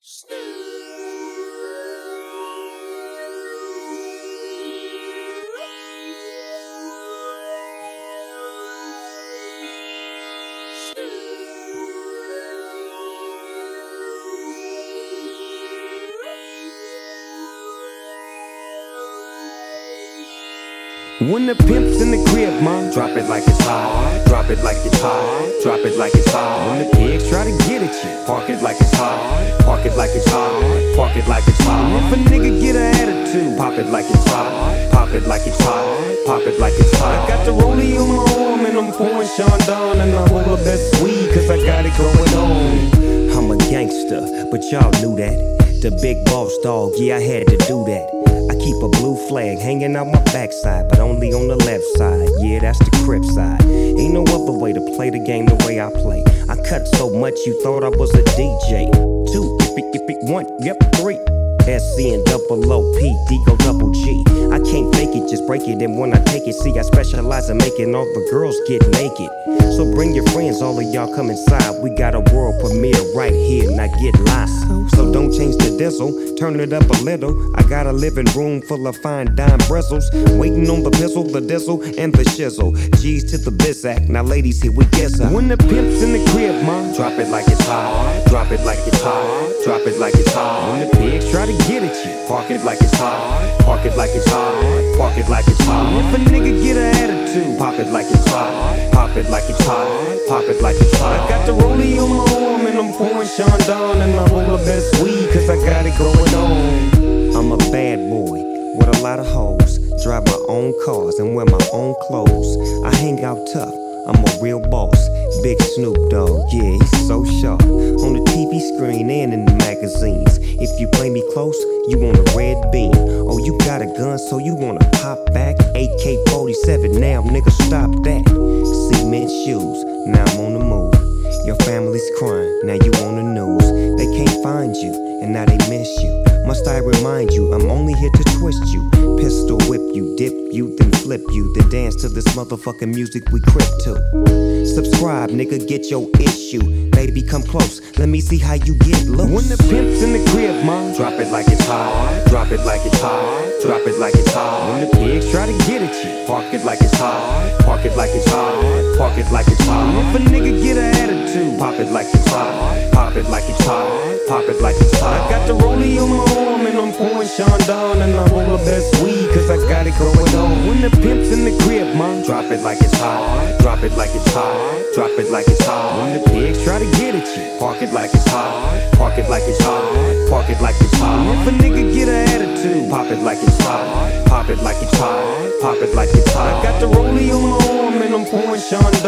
When the pimp's in the crib, ma, drop it like it's hot. Drop it like it's hot. Drop it like it's hot. When the pigs try to get at you, park it like it's hot. Park it like it's hot. Park it like it's hot. If a nigga get an attitude, pop it like it's hot. Pop it like it's hot. Pop it like it's hot. I got the rollie on my arm and I'm pouring Chandon and a whole of that sweet, cause I got it going on. I'm a gangster, but y'all knew that. The big boss dog, yeah, I had to do that. I keep a blue flag hanging out my backside, but only on the left side. Yeah, that's the Crip side. Ain't no other way to play the game the way I play. I cut so much you thought I was a DJ. 2, 1, yep, 3. SC and double OP, D go double G. I can't fake it, just break it. And when I take it, see, I specialize in making all the girls get naked. So bring your friends, all of y'all come inside. We got a world premiere right here, now get lost. So don't change the diesel, turn it up a little. I got a living room full of fine dime bristles, waiting on the pistol, the diesel, and the shizzle. G's to the bizac, now ladies, here we guess up. When the pimp's in the crib, ma, drop it like it's hot. Drop it like it's hot. Drop it like it's hot. When the pigs try to get at you, park it like it's hot. Park it like it's hot. Park it like it's hot. If a nigga get an attitude, pop it like it's hot. Pop it like it's hot. Pop it like it's hot. I got the rollie on my arm and I'm pouring Chandon and a whole of that sweet, cause I got it going on. I'm a bad boy with a lot of hoes, drive my own cars and wear my own clothes. I hang out tough, I'm a real boss. Big Snoop Dogg, yeah, he's so sharp. On the TV screen and in the magazines. If you play me close, you want a red beam. Oh, you got a gun, so you wanna pop back? AK-47, now nigga stop that. Cement shoes, now I'm on the move. Your family's crying, now you on the news. They can't find you, and now they miss you. Must I remind you, I'm only here to twist you. Pistol whip you, dip you, then flip you. Then dance to this motherfucking music we crip to. Subscribe, nigga, get your issue. Baby, come close, let me see how you get loose. When the pimp's in the crib, ma, drop it like it's hot. Drop it like it's hot. Drop it like it's hot. When the pigs try to get at you, park it like it's hot. Park it like it's hot. Park it like it's hot. If a nigga get an attitude, pop it like it's hot. Pop it like it's hot. Pop it like it's hot. I got the rollie on my arm and I'm pouring Chandon and a whole of that sweet, cause I got it going on. When the pimp's in the crib, ma, drop it like it's hot. Drop it like it's hot. Drop it like it's hot. When the pigs try to get at you, park it like it's hot. Park it like it's hot. Park it like it's hot. If a nigga get an attitude, pop it like it's hot. Pop it like it's hot. Pop it like it's hot. I got the rollie on my arm and I'm pouring Chandon